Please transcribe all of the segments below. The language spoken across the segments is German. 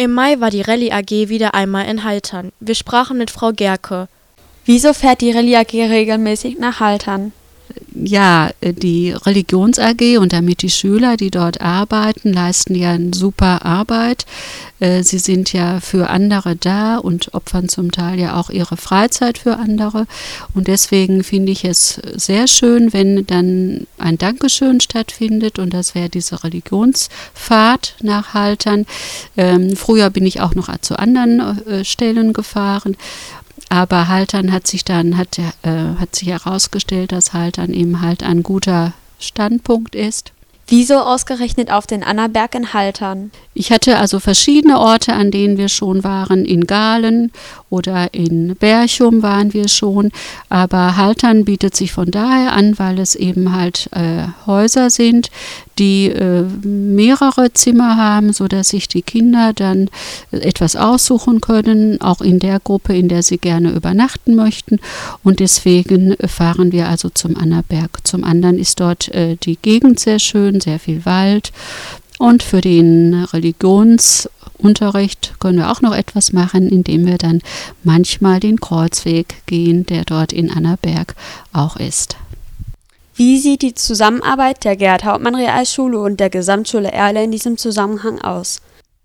Im Mai war die Rallye AG wieder einmal in Haltern. Wir sprachen mit Frau Gerke. Wieso fährt die Rallye AG regelmäßig nach Haltern? Ja, die Religions AG und damit die Schüler, die dort arbeiten, leisten ja eine super Arbeit. Sie sind ja für andere da und opfern zum Teil ja auch ihre Freizeit für andere. Und deswegen finde ich es sehr schön, wenn dann ein Dankeschön stattfindet, und das wäre diese Religionsfahrt nach Haltern. Früher bin ich auch noch zu anderen Stellen gefahren. Aber Haltern hat sich herausgestellt, dass Haltern eben halt ein guter Standpunkt ist. Wieso ausgerechnet auf den Annaberg in Haltern? Ich hatte also verschiedene Orte, an denen wir schon waren. In Gahlen oder in Berchum waren wir schon. Aber Haltern bietet sich von daher an, weil es eben halt Häuser sind, die mehrere Zimmer haben, sodass sich die Kinder dann etwas aussuchen können, auch in der Gruppe, in der sie gerne übernachten möchten. Und deswegen fahren wir also zum Annaberg. Zum anderen ist dort die Gegend sehr schön, sehr viel Wald. Und für den Religionsunterricht können wir auch noch etwas machen, indem wir dann manchmal den Kreuzweg gehen, der dort in Annaberg auch ist. Wie sieht die Zusammenarbeit der Gerhard-Hauptmann-Realschule und der Gesamtschule Erle in diesem Zusammenhang aus?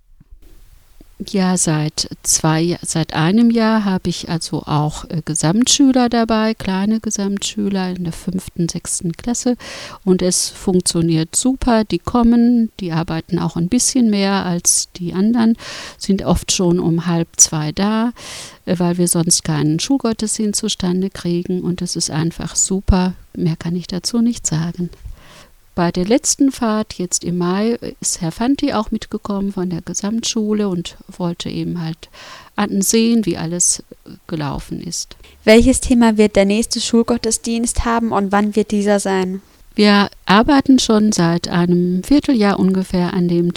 Ja, seit einem Jahr habe ich also auch Gesamtschüler dabei, kleine Gesamtschüler in der 5., 6. Klasse, und es funktioniert super. Die kommen, die arbeiten auch ein bisschen mehr als die anderen, sind oft schon um 1:30 da, weil wir sonst keinen Schulgottesdienst zustande kriegen, und es ist einfach super. Mehr kann ich dazu nicht sagen. Bei der letzten Fahrt, jetzt im Mai, ist Herr Fanti auch mitgekommen von der Gesamtschule und wollte eben halt ansehen, wie alles gelaufen ist. Welches Thema wird der nächste Schulgottesdienst haben und wann wird dieser sein? Wir arbeiten schon seit einem Vierteljahr ungefähr an dem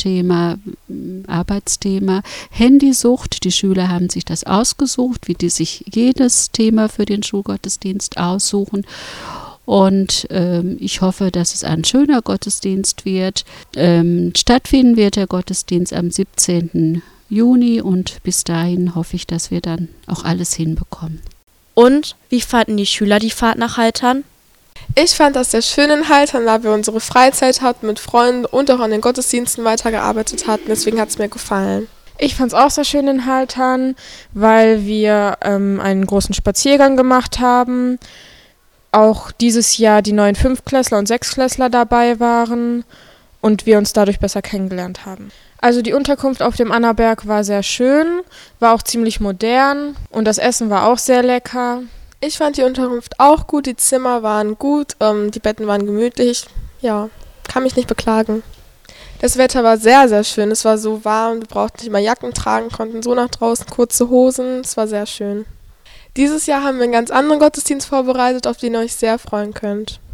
Arbeitsthema Handysucht. Die Schüler haben sich das ausgesucht, wie die sich jedes Thema für den Schulgottesdienst aussuchen. Und ich hoffe, dass es ein schöner Gottesdienst wird. Stattfinden wird der Gottesdienst am 17. Juni, und bis dahin hoffe ich, dass wir dann auch alles hinbekommen. Und wie fanden die Schüler die Fahrt nach Haltern? Ich fand das sehr schön in Haltern, da wir unsere Freizeit hatten mit Freunden und auch an den Gottesdiensten weitergearbeitet hatten. Deswegen hat es mir gefallen. Ich fand es auch sehr schön in Haltern, weil wir einen großen Spaziergang gemacht haben. Auch dieses Jahr die neuen 5-Klässler und 6-Klässler dabei waren und wir uns dadurch besser kennengelernt haben. Also die Unterkunft auf dem Annaberg war sehr schön, war auch ziemlich modern und das Essen war auch sehr lecker. Ich fand die Unterkunft auch gut, die Zimmer waren gut, die Betten waren gemütlich. Ja, kann mich nicht beklagen. Das Wetter war sehr, sehr schön. Es war so warm, wir brauchten nicht mal Jacken tragen, konnten so nach draußen, kurze Hosen. Es war sehr schön. Dieses Jahr haben wir einen ganz anderen Gottesdienst vorbereitet, auf den ihr euch sehr freuen könnt.